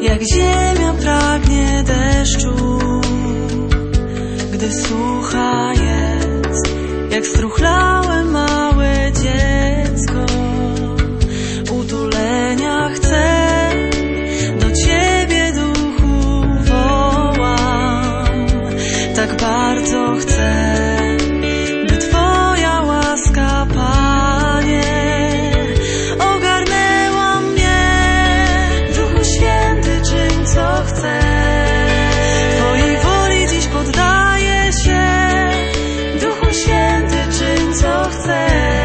Jak ziemia pragnie deszczu, gdy sucha jest, jak struchlałe małe dziecko, utulenia chcę, do Ciebie duchu wołam, tak bardzo chcę, by Twoja łaska, Panie, ogarnęła mnie. Duchu Święty, czyń co chcę, Twojej woli dziś poddaję się. Duchu Święty, czyń co chcę.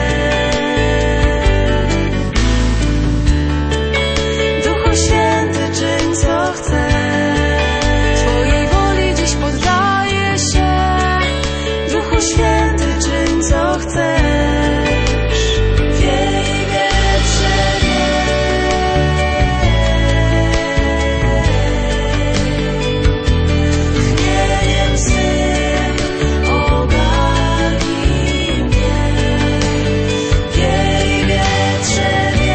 Duchu Święty, czyń co chcę. Twojej woli dziś poddaję się. Duchu Święty, czyń co chcesz. Wiej, wietrze, chmieliem swym ogarnij mnie. Wiej, wietrze,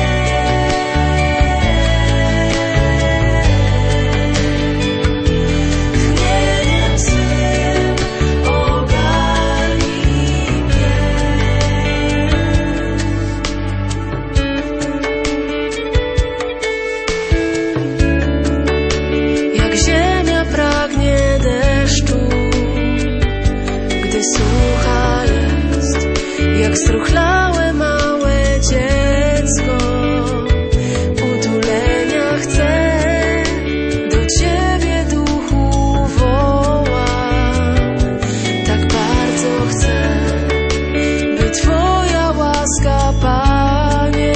chmieliem swym ogarnij mnie. Jak ziemia pragnie deszczu, gdy sucha jest, jak struchlałe małe dziecko, utulenia chcę, do Ciebie duchu wołam, tak bardzo chcę, by Twoja łaska, Panie,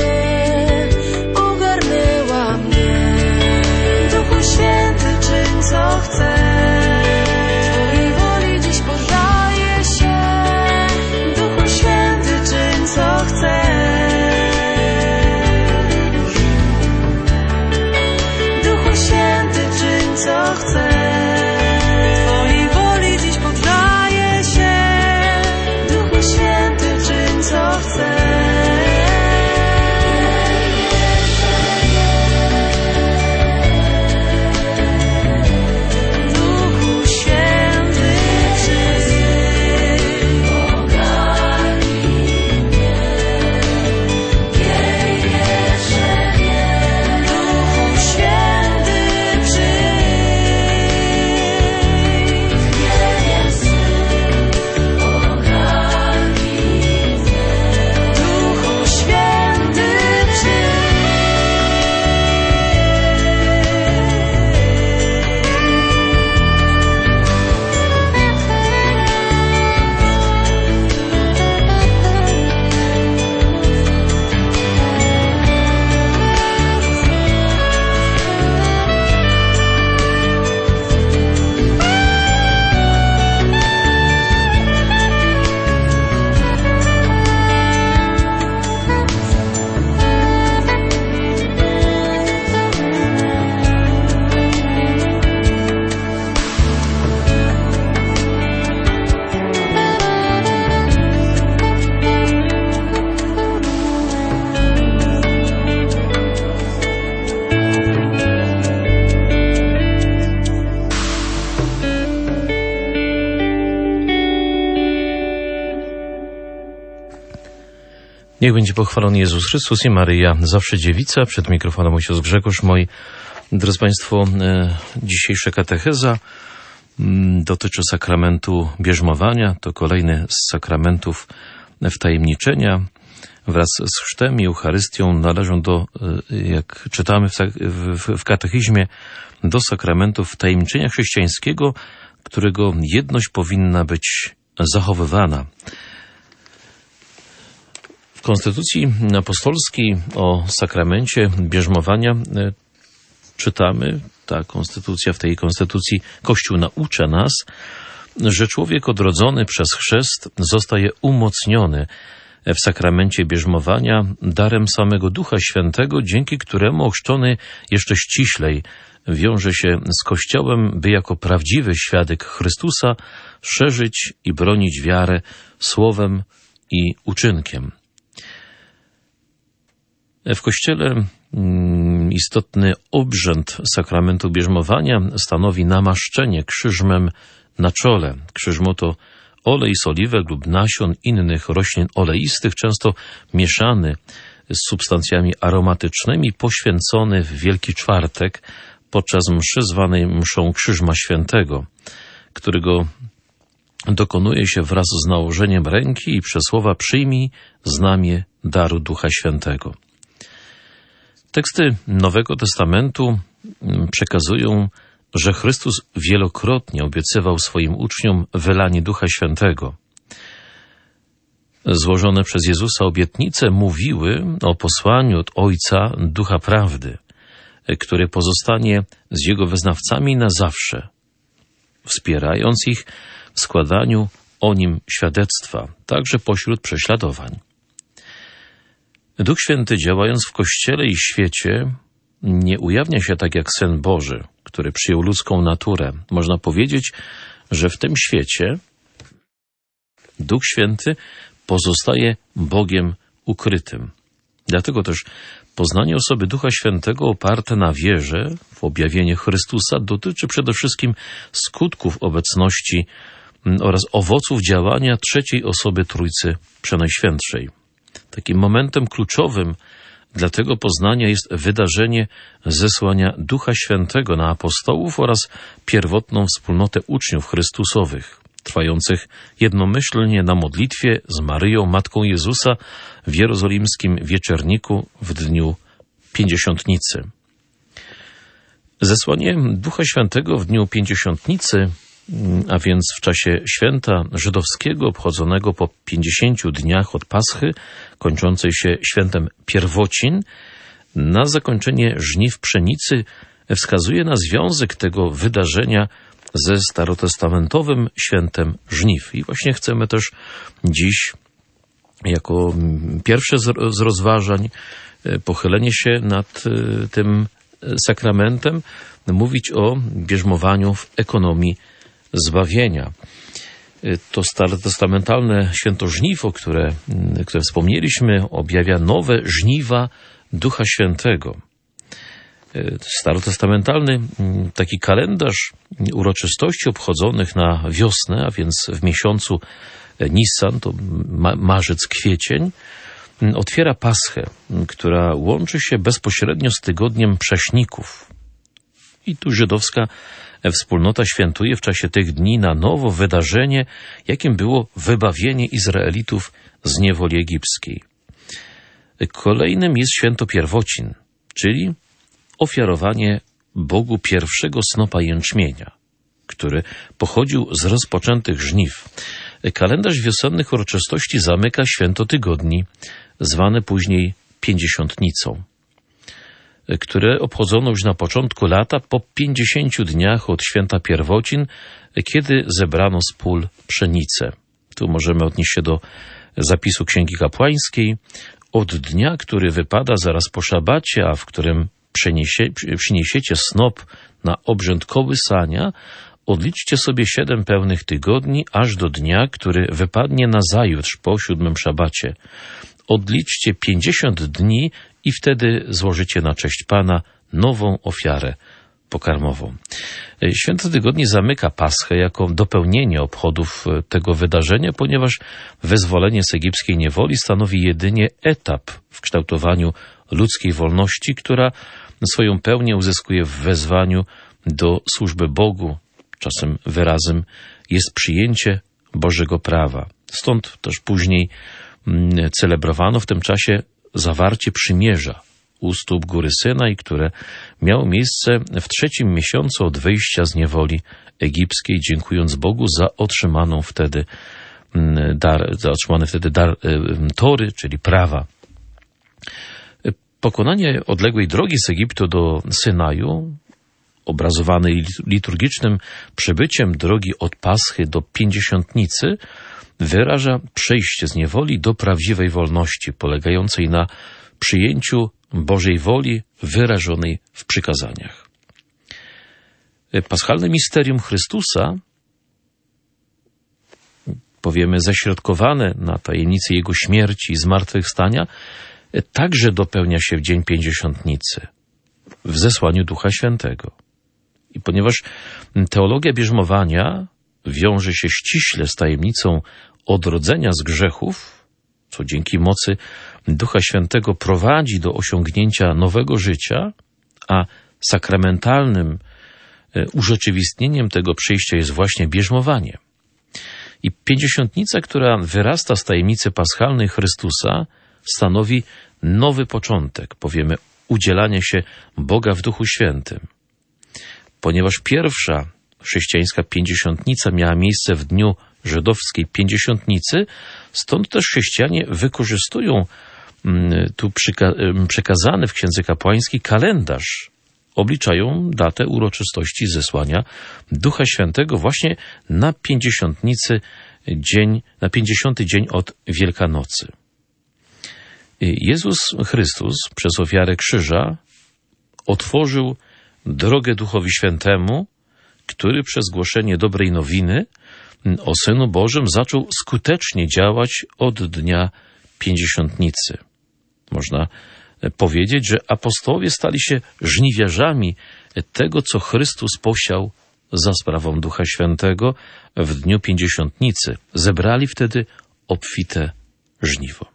ogarnęła mnie. Duchu Święty, czyń co chcę, Twojej woli dziś poddaję się. Duchu Święty, czyń co chcę. Duchu Święty, czyń co chcę. Twojej woli dziś poddaję się. Duchu Święty, czyń co chcę. Duchu Święty, czyń ogarnij mnie. Wiej, wietrze, Duchu Święty, przyjdź. Chmieliem swym ogarnij mnie. Duchu Święty, Niech będzie pochwalony Jezus Chrystus i Maryja, zawsze dziewica. Przed mikrofonem ojciec Grzegorz. Moi drodzy Państwo, dzisiejsza katecheza dotyczy sakramentu bierzmowania. To kolejny z sakramentów wtajemniczenia. Wraz z chrztem i Eucharystią należą do, jak czytamy w katechizmie, do sakramentów wtajemniczenia chrześcijańskiego, którego jedność powinna być zachowywana. W Konstytucji Apostolskiej o sakramencie bierzmowania czytamy, w tej konstytucji Kościół naucza nas, że człowiek odrodzony przez chrzest zostaje umocniony w sakramencie bierzmowania darem samego Ducha Świętego, dzięki któremu ochrzczony jeszcze ściślej wiąże się z Kościołem, by jako prawdziwy świadek Chrystusa szerzyć i bronić wiarę słowem i uczynkiem. W Kościele istotny obrzęd sakramentu bierzmowania stanowi namaszczenie krzyżmem na czole. Krzyżmo to olej z oliwek lub nasion innych roślin oleistych, często mieszany z substancjami aromatycznymi, poświęcony w Wielki Czwartek podczas mszy zwanej mszą Krzyżma Świętego, którego dokonuje się wraz z nałożeniem ręki i przez słowa przyjmij znamię daru Ducha Świętego. Teksty Nowego Testamentu przekazują, że Chrystus wielokrotnie obiecywał swoim uczniom wylanie Ducha Świętego. Złożone przez Jezusa obietnice mówiły o posłaniu od Ojca Ducha Prawdy, który pozostanie z Jego wyznawcami na zawsze, wspierając ich w składaniu o Nim świadectwa, także pośród prześladowań. Duch Święty, działając w Kościele i świecie, nie ujawnia się tak jak Syn Boży, który przyjął ludzką naturę. Można powiedzieć, że w tym świecie Duch Święty pozostaje Bogiem ukrytym. Dlatego też poznanie osoby Ducha Świętego oparte na wierze w objawienie Chrystusa dotyczy przede wszystkim skutków obecności oraz owoców działania trzeciej osoby Trójcy Przenajświętszej. Takim momentem kluczowym dla tego poznania jest wydarzenie zesłania Ducha Świętego na apostołów oraz pierwotną wspólnotę uczniów Chrystusowych, trwających jednomyślnie na modlitwie z Maryją, Matką Jezusa, w jerozolimskim wieczerniku w dniu Pięćdziesiątnicy. Zesłanie Ducha Świętego w dniu Pięćdziesiątnicy, a więc w czasie święta żydowskiego obchodzonego po 50 dniach od Paschy, kończącej się świętem Pierwocin, na zakończenie żniw pszenicy, wskazuje na związek tego wydarzenia ze starotestamentowym świętem żniw. I właśnie chcemy też dziś, jako pierwsze z rozważań, pochylenie się nad tym sakramentem, mówić o bierzmowaniu w ekonomii zbawienia. To starotestamentalne święto żniw, o które wspomnieliśmy, objawia nowe żniwa Ducha Świętego. Starotestamentalny taki kalendarz uroczystości obchodzonych na wiosnę, a więc w miesiącu Nisan, to marzec, kwiecień, otwiera Paschę, która łączy się bezpośrednio z tygodniem Prześników. I tu żydowska wspólnota świętuje w czasie tych dni na nowo wydarzenie, jakim było wybawienie Izraelitów z niewoli egipskiej. Kolejnym jest święto Pierwocin, czyli ofiarowanie Bogu pierwszego snopa jęczmienia, który pochodził z rozpoczętych żniw. Kalendarz wiosennych uroczystości zamyka święto tygodni, zwane później Pięćdziesiątnicą, które obchodzono już na początku lata po 50 dniach od święta Pierwocin, kiedy zebrano z pól pszenicę. Tu możemy odnieść się do zapisu Księgi Kapłańskiej. Od dnia, który wypada zaraz po szabacie, a w którym przyniesiecie snop na obrzęd kołysania, odliczcie sobie 7 pełnych tygodni, aż do dnia, który wypadnie nazajutrz po 7. szabacie. Odliczcie 50 dni i wtedy złożycie na cześć Pana nową ofiarę pokarmową. Święto Tygodni zamyka Paschę jako dopełnienie obchodów tego wydarzenia, ponieważ wyzwolenie z egipskiej niewoli stanowi jedynie etap w kształtowaniu ludzkiej wolności, która swoją pełnię uzyskuje w wezwaniu do służby Bogu. Czasem wyrazem jest przyjęcie Bożego prawa. Stąd też później celebrowano w tym czasie zawarcie przymierza u stóp góry Synaj, które miało miejsce w 3. miesiącu od wyjścia z niewoli egipskiej, dziękując Bogu za otrzymany wtedy dar Tory, czyli prawa. Pokonanie odległej drogi z Egiptu do Synaju, obrazowanej liturgicznym przybyciem drogi od Paschy do Pięćdziesiątnicy, wyraża przejście z niewoli do prawdziwej wolności, polegającej na przyjęciu Bożej woli wyrażonej w przykazaniach. Paschalne misterium Chrystusa, powiemy ześrodkowane na tajemnicy Jego śmierci i zmartwychwstania, także dopełnia się w dzień Pięćdziesiątnicy, w zesłaniu Ducha Świętego. I ponieważ teologia bierzmowania wiąże się ściśle z tajemnicą odrodzenia z grzechów, co dzięki mocy Ducha Świętego prowadzi do osiągnięcia nowego życia, a sakramentalnym urzeczywistnieniem tego przyjścia jest właśnie bierzmowanie. I Pięćdziesiątnica, która wyrasta z tajemnicy paschalnej Chrystusa, stanowi nowy początek, powiemy, udzielania się Boga w Duchu Świętym. Ponieważ pierwsza chrześcijańska Pięćdziesiątnica miała miejsce w dniu żydowskiej Pięćdziesiątnicy, stąd też chrześcijanie wykorzystują tu przekazany w Księdze Kapłańskiej kalendarz. Obliczają datę uroczystości zesłania Ducha Świętego właśnie na Pięćdziesiątnicy na 50. dzień od Wielkanocy. Jezus Chrystus przez ofiarę krzyża otworzył drogę Duchowi Świętemu, który przez głoszenie dobrej nowiny o Synu Bożym zaczął skutecznie działać od dnia Pięćdziesiątnicy. Można powiedzieć, że apostołowie stali się żniwiarzami tego, co Chrystus posiał za sprawą Ducha Świętego w dniu Pięćdziesiątnicy. Zebrali wtedy obfite żniwo.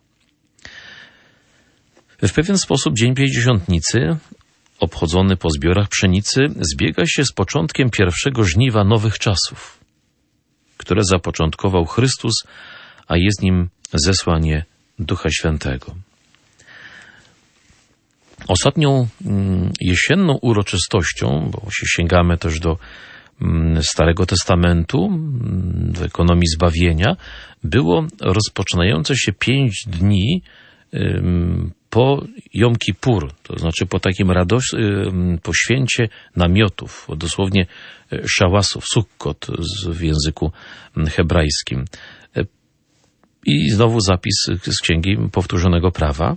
W pewien sposób dzień Pięćdziesiątnicy, obchodzony po zbiorach pszenicy, zbiega się z początkiem pierwszego żniwa nowych czasów, które zapoczątkował Chrystus, a jest nim zesłanie Ducha Świętego. Ostatnią jesienną uroczystością, bo się sięgamy też do Starego Testamentu, do ekonomii zbawienia, było rozpoczynające się 5 dni po Jom Kippur, to znaczy po takim po święcie namiotów, dosłownie szałasów, sukkot w języku hebrajskim. I znowu zapis z Księgi Powtórzonego Prawa.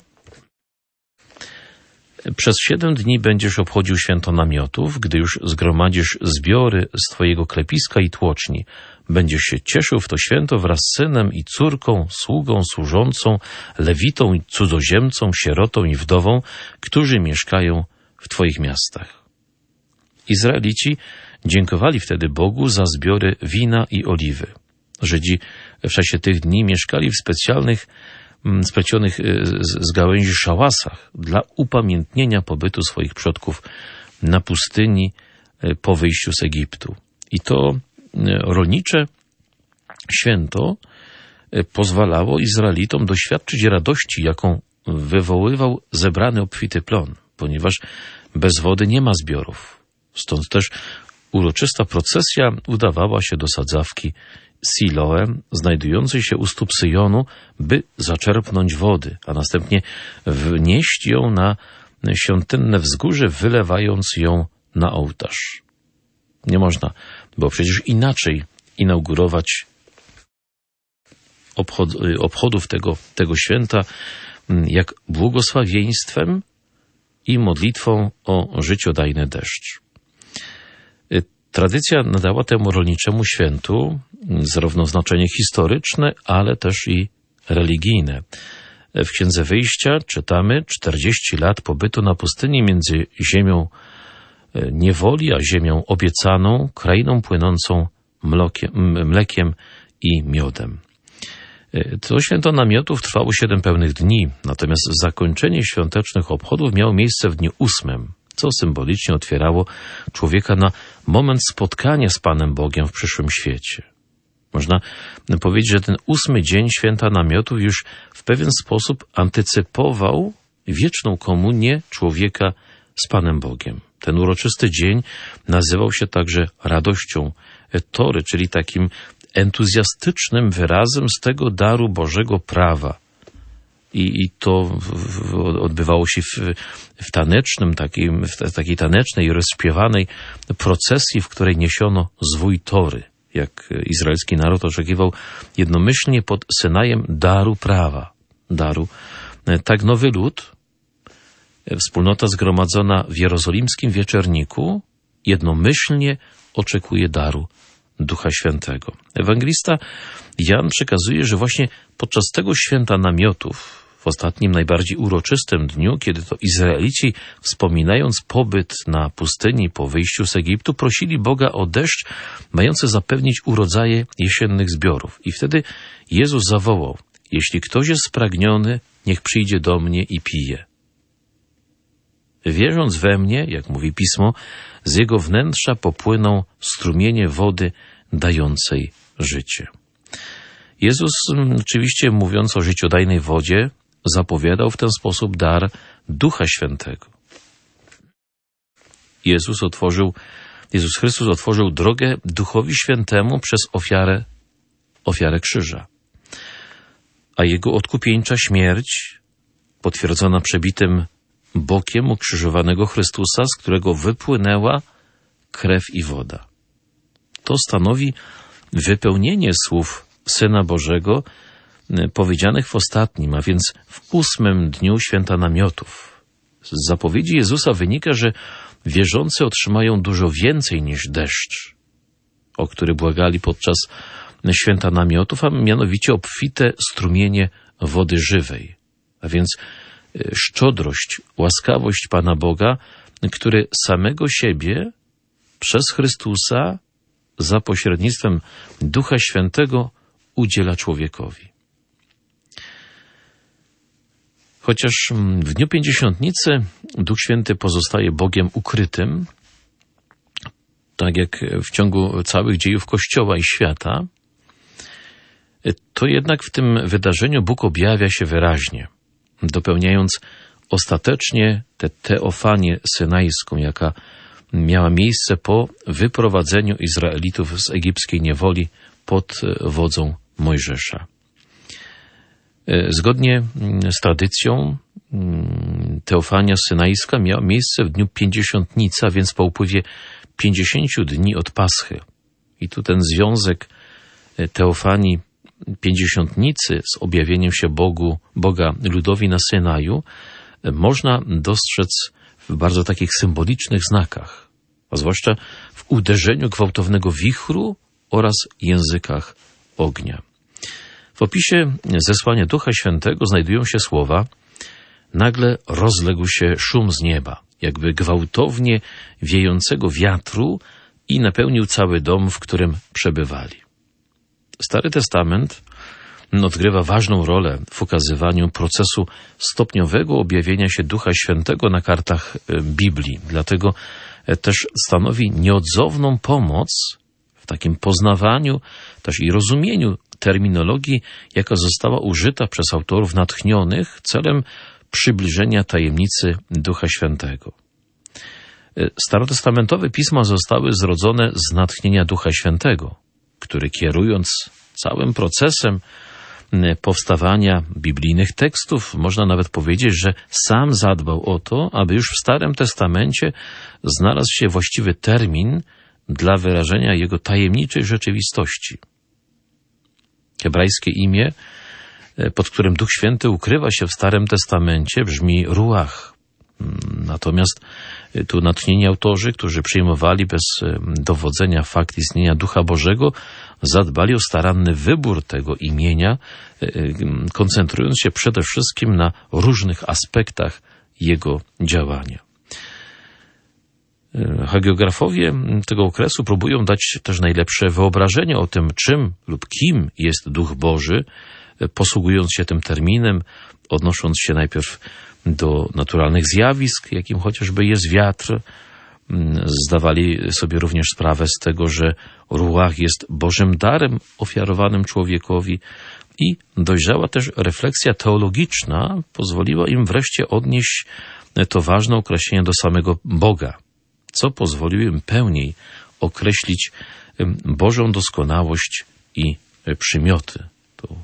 Przez 7 dni będziesz obchodził święto namiotów, gdy już zgromadzisz zbiory z twojego klepiska i tłoczni. Będziesz się cieszył w to święto wraz z synem i córką, sługą, służącą, lewitą i cudzoziemcą, sierotą i wdową, którzy mieszkają w twoich miastach. Izraelici dziękowali wtedy Bogu za zbiory wina i oliwy. Żydzi w czasie tych dni mieszkali w specjalnych splecionych z gałęzi szałasach dla upamiętnienia pobytu swoich przodków na pustyni po wyjściu z Egiptu. I to rolnicze święto pozwalało Izraelitom doświadczyć radości, jaką wywoływał zebrany obfity plon, ponieważ bez wody nie ma zbiorów. Stąd też uroczysta procesja udawała się do sadzawki Siloe, znajdującej się u stóp Syjonu, by zaczerpnąć wody, a następnie wnieść ją na świątynne wzgórze, wylewając ją na ołtarz. Nie było przecież inaczej inaugurować obchodów tego święta, jak błogosławieństwem i modlitwą o życiodajny deszcz. Tradycja nadała temu rolniczemu świętu zarówno znaczenie historyczne, ale też i religijne. W Księdze Wyjścia czytamy 40 lat pobytu na pustyni między ziemią niewoli a ziemią obiecaną, krainą płynącą mlekiem i miodem. To święto namiotów trwało 7 pełnych dni, natomiast zakończenie świątecznych obchodów miało miejsce w dniu 8, co symbolicznie otwierało człowieka na moment spotkania z Panem Bogiem w przyszłym świecie. Można powiedzieć, że ten 8 dzień święta namiotów już w pewien sposób antycypował wieczną komunię człowieka z Panem Bogiem. Ten uroczysty dzień nazywał się także radością Tory, czyli takim entuzjastycznym wyrazem z tego daru Bożego prawa. I to odbywało się w takiej tanecznej, rozśpiewanej procesji, w której niesiono zwój Tory, jak izraelski naród oczekiwał jednomyślnie pod Synajem daru prawa. Tak nowy lud, wspólnota zgromadzona w jerozolimskim wieczerniku, jednomyślnie oczekuje daru Ducha Świętego. Ewangelista Jan przekazuje, że właśnie podczas tego święta namiotów w ostatnim, najbardziej uroczystym dniu, kiedy to Izraelici, wspominając pobyt na pustyni po wyjściu z Egiptu, prosili Boga o deszcz mający zapewnić urodzaje jesiennych zbiorów. I wtedy Jezus zawołał: jeśli ktoś jest spragniony, niech przyjdzie do mnie i pije. Wierząc we mnie, jak mówi Pismo, z jego wnętrza popłyną strumienie wody dającej życie. Jezus, oczywiście mówiąc o życiodajnej wodzie, zapowiadał w ten sposób dar Ducha Świętego. Jezus Chrystus otworzył drogę Duchowi Świętemu przez ofiarę krzyża. A jego odkupieńcza śmierć, potwierdzona przebitym bokiem ukrzyżowanego Chrystusa, z którego wypłynęła krew i woda. To stanowi wypełnienie słów Syna Bożego powiedzianych w ostatnim, a więc w 8. dniu Święta Namiotów. Z zapowiedzi Jezusa wynika, że wierzący otrzymają dużo więcej niż deszcz, o który błagali podczas Święta Namiotów, a mianowicie obfite strumienie wody żywej, a więc szczodrość, łaskawość Pana Boga, który samego siebie przez Chrystusa za pośrednictwem Ducha Świętego udziela człowiekowi. Chociaż w dniu Pięćdziesiątnicy Duch Święty pozostaje Bogiem ukrytym, tak jak w ciągu całych dziejów Kościoła i świata, to jednak w tym wydarzeniu Bóg objawia się wyraźnie, dopełniając ostatecznie tę teofanię synajską, jaka miała miejsce po wyprowadzeniu Izraelitów z egipskiej niewoli pod wodzą Mojżesza. Zgodnie z tradycją teofania synajska miała miejsce w dniu Pięćdziesiątnicy, a więc po upływie 50 dni od Paschy. I tu ten związek teofanii Pięćdziesiątnicy z objawieniem się Boga ludowi na Synaju można dostrzec w bardzo takich symbolicznych znakach, a zwłaszcza w uderzeniu gwałtownego wichru oraz językach ognia. W opisie zesłania Ducha Świętego znajdują się słowa: nagle rozległ się szum z nieba, jakby gwałtownie wiejącego wiatru, i napełnił cały dom, w którym przebywali. Stary Testament odgrywa ważną rolę w ukazywaniu procesu stopniowego objawienia się Ducha Świętego na kartach Biblii. Dlatego też stanowi nieodzowną pomoc w takim poznawaniu też i rozumieniu terminologii, jaka została użyta przez autorów natchnionych celem przybliżenia tajemnicy Ducha Świętego. Starotestamentowe pisma zostały zrodzone z natchnienia Ducha Świętego, który kierując całym procesem powstawania biblijnych tekstów, można nawet powiedzieć, że sam zadbał o to, aby już w Starym Testamencie znalazł się właściwy termin dla wyrażenia jego tajemniczej rzeczywistości. Hebrajskie imię, pod którym Duch Święty ukrywa się w Starym Testamencie, brzmi Ruach. Natomiast tu natchnieni autorzy, którzy przyjmowali bez dowodzenia fakt istnienia Ducha Bożego, zadbali o staranny wybór tego imienia, koncentrując się przede wszystkim na różnych aspektach jego działania. Hagiografowie tego okresu próbują dać też najlepsze wyobrażenie o tym, czym lub kim jest Duch Boży, posługując się tym terminem, odnosząc się najpierw do naturalnych zjawisk, jakim chociażby jest wiatr. Zdawali sobie również sprawę z tego, że ruach jest Bożym darem ofiarowanym człowiekowi, i dojrzała też refleksja teologiczna pozwoliła im wreszcie odnieść to ważne określenie do samego Boga, co pozwoliło im pełniej określić Bożą doskonałość i przymioty. Tu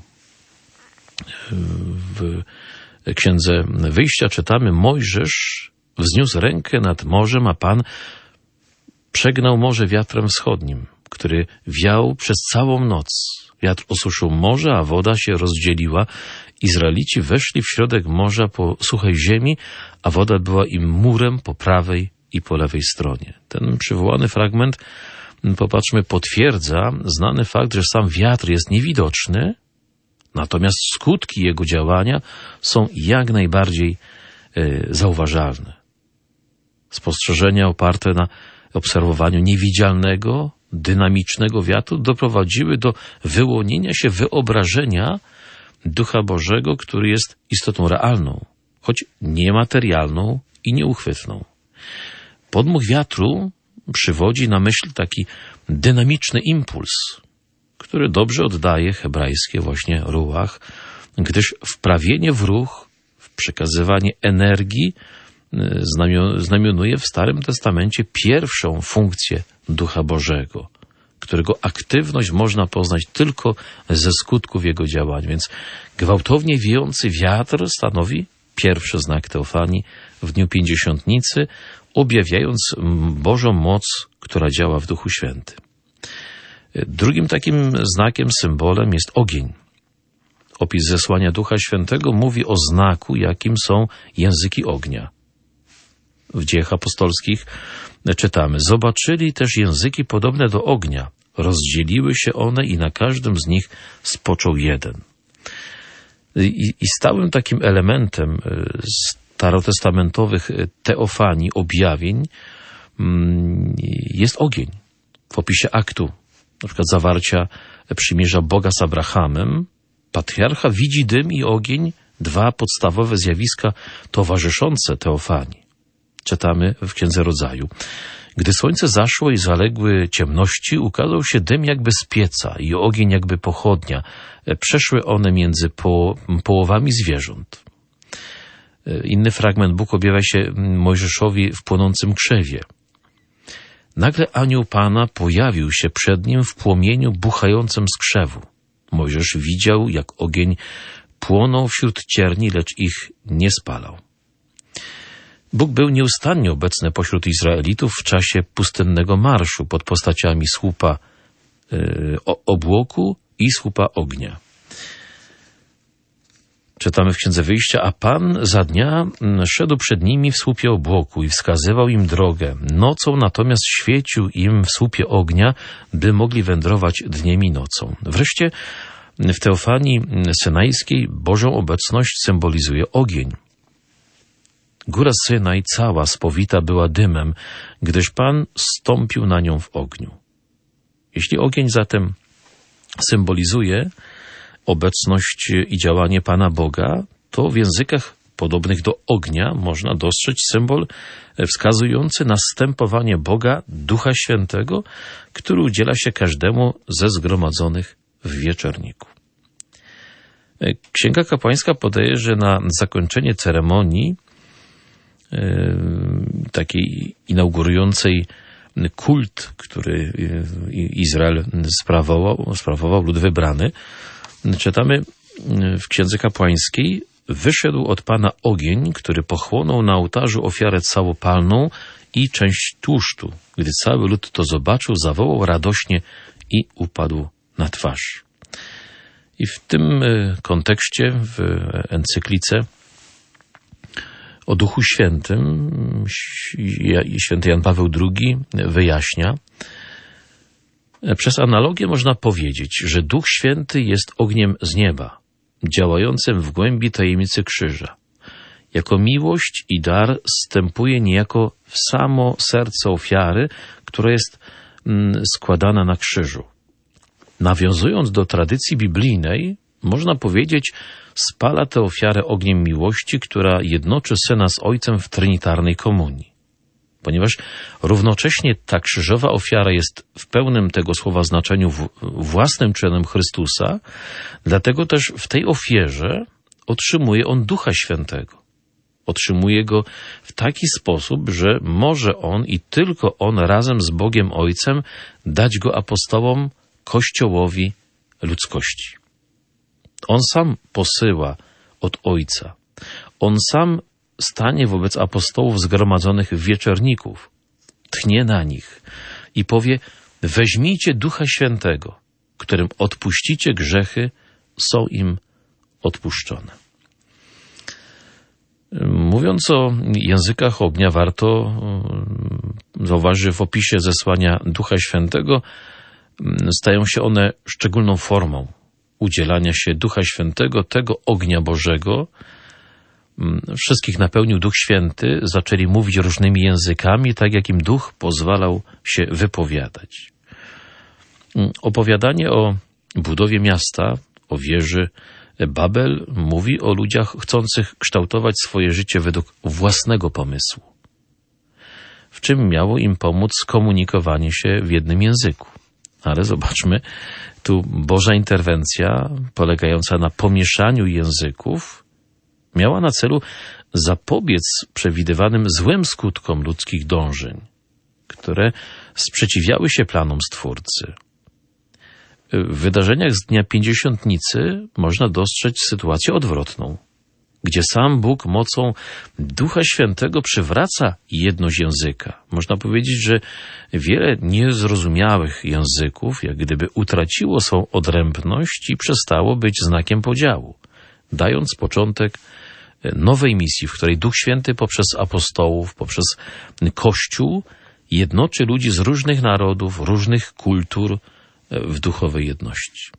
w Księdze Wyjścia czytamy: Mojżesz wzniósł rękę nad morzem, a Pan przegnał morze wiatrem wschodnim, który wiał przez całą noc. Wiatr osuszył morze, a woda się rozdzieliła. Izraelici weszli w środek morza po suchej ziemi, a woda była im murem po prawej i po lewej stronie. Ten przywołany fragment, popatrzmy, potwierdza znany fakt, że sam wiatr jest niewidoczny, Natomiast skutki jego działania są jak najbardziej zauważalne. Spostrzeżenia oparte na obserwowaniu niewidzialnego, dynamicznego wiatru doprowadziły do wyłonienia się wyobrażenia Ducha Bożego, który jest istotą realną, choć niematerialną i nieuchwytną. Podmuch wiatru przywodzi na myśl taki dynamiczny impuls, który dobrze oddaje hebrajskie właśnie ruach, gdyż wprawienie w ruch, w przekazywanie energii znamionuje w Starym Testamencie pierwszą funkcję Ducha Bożego, którego aktywność można poznać tylko ze skutków jego działań. Więc gwałtownie wiejący wiatr stanowi pierwszy znak teofanii w Dniu Pięćdziesiątnicy, objawiając Bożą moc, która działa w Duchu Świętym. Drugim takim znakiem, symbolem jest ogień. Opis zesłania Ducha Świętego mówi o znaku, jakim są języki ognia. W Dziejach Apostolskich czytamy: zobaczyli też języki podobne do ognia, rozdzieliły się one i na każdym z nich spoczął jeden. I stałym takim elementem starotestamentowych teofanii, objawień jest ogień. W opisie aktu, na przykład zawarcia przymierza Boga z Abrahamem, patriarcha widzi dym i ogień, dwa podstawowe zjawiska towarzyszące teofanii. Czytamy w Księdze Rodzaju: gdy słońce zaszło i zaległy ciemności, ukazał się dym jakby z pieca i ogień jakby pochodnia. Przeszły one między połowami zwierząt. Inny fragment: Bóg objawia się Mojżeszowi w płonącym krzewie. Nagle anioł Pana pojawił się przed nim w płomieniu buchającym z krzewu. Mojżesz widział, jak ogień płonął wśród cierni, lecz ich nie spalał. Bóg był nieustannie obecny pośród Izraelitów w czasie pustynnego marszu pod postaciami słupa obłoku i słupa ognia. Czytamy w Księdze Wyjścia: a Pan za dnia szedł przed nimi w słupie obłoku i wskazywał im drogę. Nocą natomiast świecił im w słupie ognia, by mogli wędrować dniem i nocą. Wreszcie w teofanii synajskiej Bożą obecność symbolizuje ogień. Góra Synaj cała spowita była dymem, gdyż Pan zstąpił na nią w ogniu. Jeśli ogień zatem symbolizuje obecność i działanie Pana Boga, to w językach podobnych do ognia można dostrzec symbol wskazujący na zstępowanie Boga, Ducha Świętego, który udziela się każdemu ze zgromadzonych w wieczorniku. Księga Kapłańska podaje, że na zakończenie ceremonii takiej inaugurującej kult, który Izrael sprawował, lud wybrany, czytamy w Księdze Kapłańskiej: wyszedł od Pana ogień, który pochłonął na ołtarzu ofiarę całopalną i część tłuszczu. Gdy cały lud to zobaczył, zawołał radośnie i upadł na twarz. I w tym kontekście w encyklice o Duchu Świętym święty Jan Paweł II wyjaśnia: przez analogię można powiedzieć, że Duch Święty jest ogniem z nieba, działającym w głębi tajemnicy krzyża. Jako miłość i dar zstępuje niejako w samo serce ofiary, która jest składana na krzyżu. Nawiązując do tradycji biblijnej, można powiedzieć, spala tę ofiarę ogniem miłości, która jednoczy Syna z Ojcem w trinitarnej komunii. Ponieważ równocześnie ta krzyżowa ofiara jest w pełnym tego słowa znaczeniu własnym czynem Chrystusa, dlatego też w tej ofierze otrzymuje on Ducha Świętego. Otrzymuje go w taki sposób, że może on i tylko on razem z Bogiem Ojcem dać go apostołom, Kościołowi, ludzkości. On sam posyła od Ojca. On sam stanie wobec apostołów zgromadzonych w wieczorników, tchnie na nich i powie: weźmijcie Ducha Świętego, którym odpuścicie grzechy, są im odpuszczone. Mówiąc o językach ognia, warto zauważyć, że w opisie zesłania Ducha Świętego stają się one szczególną formą udzielania się Ducha Świętego, tego ognia Bożego, wszystkich napełnił Duch Święty, zaczęli mówić różnymi językami, tak jak im Duch pozwalał się wypowiadać. Opowiadanie o budowie miasta, o wieży Babel mówi o ludziach chcących kształtować swoje życie według własnego pomysłu, w czym miało im pomóc komunikowanie się w jednym języku. Ale zobaczmy, tu Boża interwencja polegająca na pomieszaniu języków miała na celu zapobiec przewidywanym złym skutkom ludzkich dążeń, które sprzeciwiały się planom Stwórcy. W wydarzeniach z Dnia Pięćdziesiątnicy można dostrzec sytuację odwrotną, gdzie sam Bóg mocą Ducha Świętego przywraca jedność języka. Można powiedzieć, że wiele niezrozumiałych języków jak gdyby utraciło swą odrębność i przestało być znakiem podziału, dając początek nowej misji, w której Duch Święty poprzez apostołów, poprzez Kościół jednoczy ludzi z różnych narodów, różnych kultur w duchowej jedności.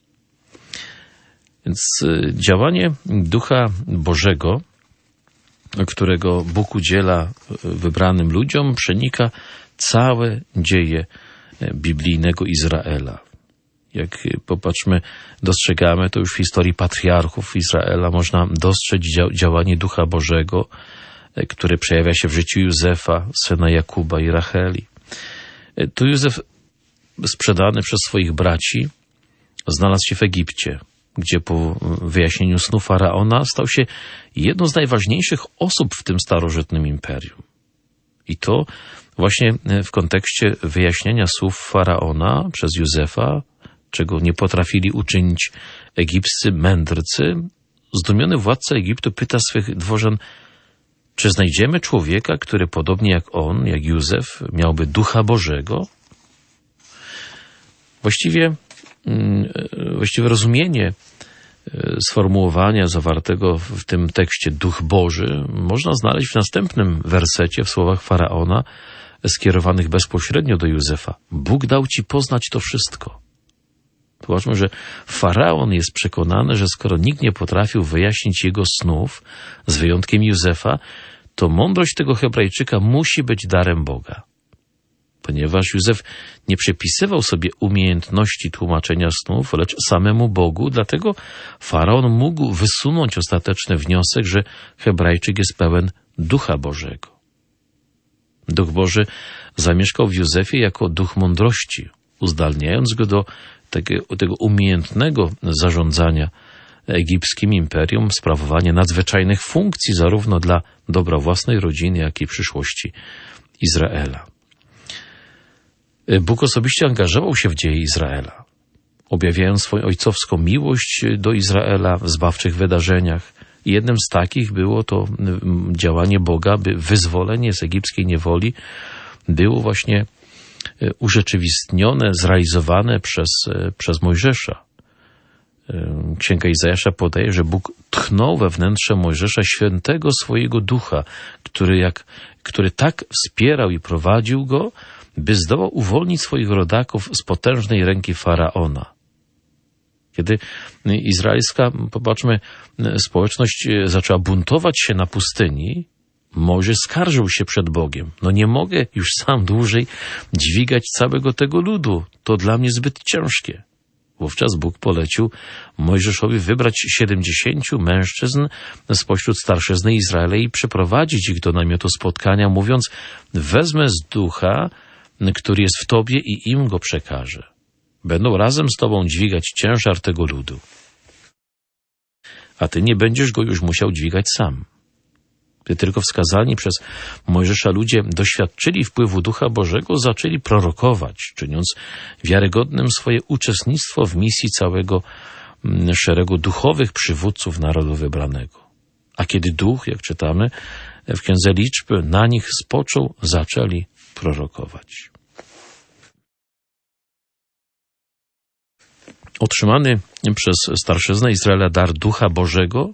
Więc działanie Ducha Bożego, którego Bóg udziela wybranym ludziom, przenika całe dzieje biblijnego Izraela. Jak popatrzmy, dostrzegamy to już w historii patriarchów Izraela, można dostrzec działanie Ducha Bożego, które przejawia się w życiu Józefa, syna Jakuba i Racheli. Tu Józef, sprzedany przez swoich braci, znalazł się w Egipcie, gdzie po wyjaśnieniu snu Faraona stał się jedną z najważniejszych osób w tym starożytnym imperium. I to właśnie w kontekście wyjaśnienia słów Faraona przez Józefa, czego nie potrafili uczynić egipscy mędrcy, zdumiony władca Egiptu pyta swych dworzan, czy znajdziemy człowieka, który podobnie jak on, jak Józef, miałby Ducha Bożego? Właściwie rozumienie sformułowania zawartego w tym tekście Duch Boży można znaleźć w następnym wersecie w słowach Faraona skierowanych bezpośrednio do Józefa. Bóg dał ci poznać to wszystko. Zobaczmy, że Faraon jest przekonany, że skoro nikt nie potrafił wyjaśnić jego snów, z wyjątkiem Józefa, to mądrość tego Hebrajczyka musi być darem Boga. Ponieważ Józef nie przypisywał sobie umiejętności tłumaczenia snów, lecz samemu Bogu, dlatego Faraon mógł wysunąć ostateczny wniosek, że Hebrajczyk jest pełen Ducha Bożego. Duch Boży zamieszkał w Józefie jako duch mądrości, uzdalniając go do tego umiejętnego zarządzania egipskim imperium, sprawowania nadzwyczajnych funkcji zarówno dla dobra własnej rodziny, jak i przyszłości Izraela. Bóg osobiście angażował się w dzieje Izraela, objawiając swoją ojcowską miłość do Izraela w zbawczych wydarzeniach. I jednym z takich było to działanie Boga, by wyzwolenie z egipskiej niewoli było właśnie urzeczywistnione, zrealizowane przez Mojżesza. Księga Izajasza podaje, że Bóg tchnął we wnętrze Mojżesza świętego swojego ducha, który tak wspierał i prowadził go, by zdołał uwolnić swoich rodaków z potężnej ręki Faraona. Kiedy izraelska, popatrzmy, społeczność zaczęła buntować się na pustyni, Mojżesz skarżył się przed Bogiem. Nie mogę już sam dłużej dźwigać całego tego ludu. To dla mnie zbyt ciężkie. Wówczas Bóg polecił Mojżeszowi wybrać 70 mężczyzn spośród starszyzny Izraela i przyprowadzić ich do namiotu spotkania, mówiąc, wezmę z ducha, który jest w tobie i im go przekażę. Będą razem z tobą dźwigać ciężar tego ludu. A ty nie będziesz go już musiał dźwigać sam. Gdy tylko wskazani przez Mojżesza ludzie doświadczyli wpływu Ducha Bożego, zaczęli prorokować, czyniąc wiarygodnym swoje uczestnictwo w misji całego szeregu duchowych przywódców narodu wybranego. A kiedy Duch, jak czytamy w Księdze Liczb, na nich spoczął, zaczęli prorokować. Otrzymany przez starszyznę Izraela dar Ducha Bożego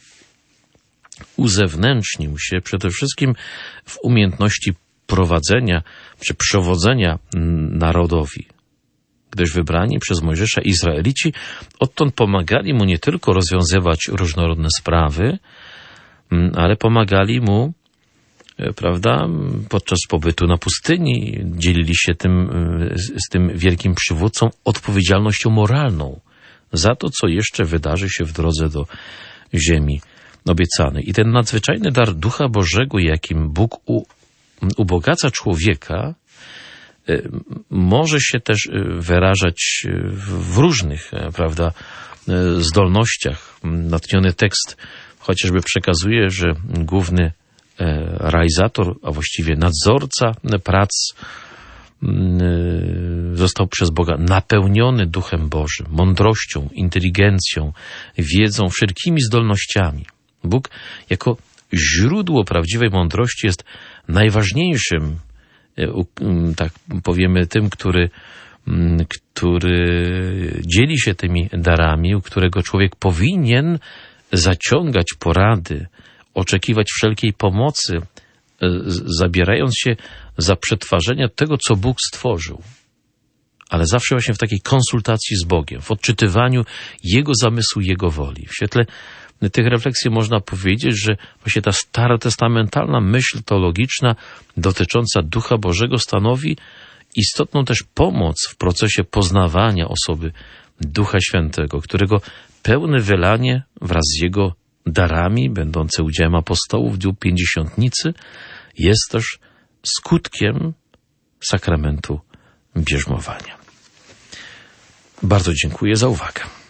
uzewnętrznił się przede wszystkim w umiejętności prowadzenia czy przewodzenia narodowi. gdyż wybrani przez Mojżesza Izraelici odtąd pomagali mu nie tylko rozwiązywać różnorodne sprawy, ale pomagali mu, prawda, podczas pobytu na pustyni, dzielili się z tym wielkim przywódcą odpowiedzialnością moralną za to, co jeszcze wydarzy się w drodze do ziemi obiecanej. I ten nadzwyczajny dar Ducha Bożego, jakim Bóg ubogaca człowieka, może się też wyrażać w różnych, prawda, zdolnościach. Natchniony tekst chociażby przekazuje, że główny realizator, a właściwie nadzorca prac został przez Boga napełniony Duchem Bożym, mądrością, inteligencją, wiedzą, wszelkimi zdolnościami. Bóg jako źródło prawdziwej mądrości jest najważniejszym, tak powiemy, tym, który dzieli się tymi darami, u którego człowiek powinien zaciągać porady, oczekiwać wszelkiej pomocy, zabierając się za przetwarzanie tego, co Bóg stworzył. Ale zawsze właśnie w takiej konsultacji z Bogiem, w odczytywaniu Jego zamysłu, Jego woli. W świetle tych refleksji można powiedzieć, że właśnie ta starotestamentalna myśl teologiczna dotycząca Ducha Bożego stanowi istotną też pomoc w procesie poznawania osoby Ducha Świętego, którego pełne wylanie wraz z Jego darami, będące udziałem apostołów w dniu Pięćdziesiątnicy, jest też skutkiem sakramentu bierzmowania. Bardzo dziękuję za uwagę.